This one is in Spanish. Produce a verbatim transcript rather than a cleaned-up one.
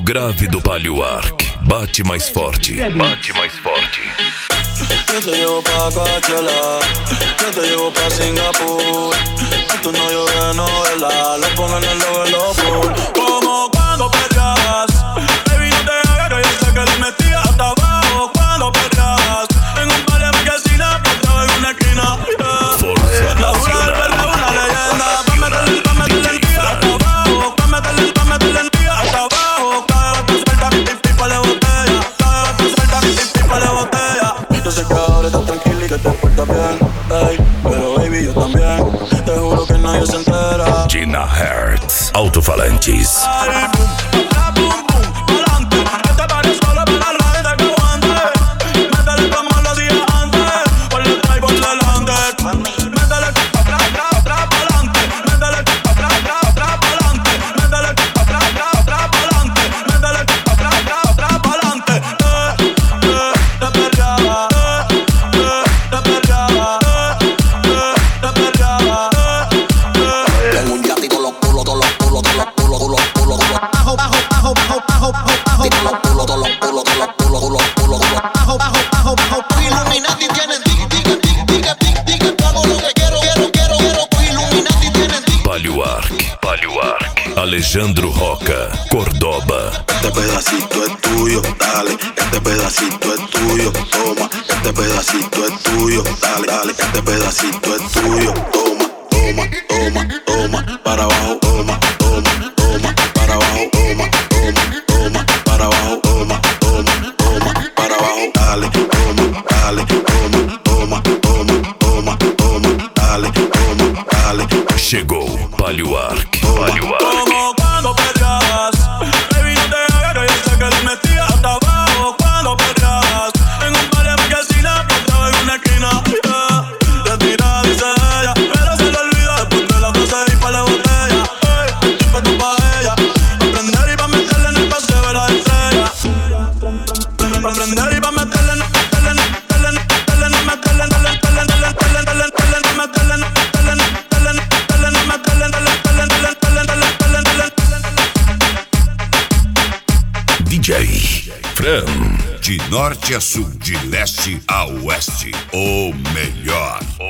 grave do Palio Arc. Bate mais forte. Bate mais forte. Yo te llevo pa' Coachella, yo te llevo pa' Singapur. Esto no llora de novela, lo pongo en el logo de los full. Como cuando perreabas, baby, no te hagas que yo sé que le metía hasta abajo. Cuando perreabas, en un par de marquesinas, plantado en una esquina, yeah. Forza La jura del perreo, una leyenda. Pa' meterle, pa' meterle el día hasta abajo. Pa' meterle, pa' meterle el día hasta abajo. Cada vez te suelta, pipa de botella. Cada vez te suelta, pipa de botella. Yo sé que ahora estás tranquila y que te portas bien, ey, pero baby yo también. Te juro que nadie se entera. Gina Hertz, Alto-Falantes. Ay, boom, ah, boom, boom, pa'lante. Este barrio solo para la gente que aguante. Métele como lo hacía antes, ponle atrás y por delante. Métele atrás, atrás, atrás, pa'lante. Métele atrás, atrás, atrás, pa'lante. Métele atrás, atrás, atrás, pa'lante. Métele atrás, atrás, atrás, pa'lante. Eh, eh, te perreaba. Tengo un yate y todos los culos, todos los culos, todos los culos, culos, culos, culos. Bajo, bajo, bajo, bajo, bajo, bajo. Todos los culos, todos los culos, todos los culos, culos, culos, culos. Bajo, bajo, bajo, bajo. Illuminati tienen tic, tic, tic, tic, tic, tic. Hago lo que quiero, quiero, quiero, quiero. Illuminati tienen tic. Palio Arc, Palio Arc. Alejandro Roca, Cordoba. Este pedacito es tuyo, dale. Este pedacito es tuyo, toma. Este pedacito es tuyo, dale, dale. Este pedacito es tuyo, toma, toma, toma, toma. Para abajo, toma, toma, toma. Para abajo, toma, toma, toma. Para abajo, toma, toma, toma. Para abajo, dale, toma, dale, toma, toma, toma, toma, toma. Dale, toma, dale. Chegou Palio Arc, Palio Arc. Como cuando perreabas, baby, no te hagas que yo sé que le metía hasta abajo. Cuando perreabas, en un par de marquesinas, plantado en una esquina, yeah. Te tira, dice ella, pero se le olvida después de las doce y par de botella. Ey, estoy puesto pa' ella, pa' prender y pa' meterle en el paseo de la estrella. Pa' prender y pa' meterle en, meterle en, meterle en, meterle en, meterle en, meterle en, meterle en, meterle en, meterle en, meterle en, meterle en, meterle en, meterle en, meterle en. D J Fran. De norte a sul, de leste a oeste, o melhor.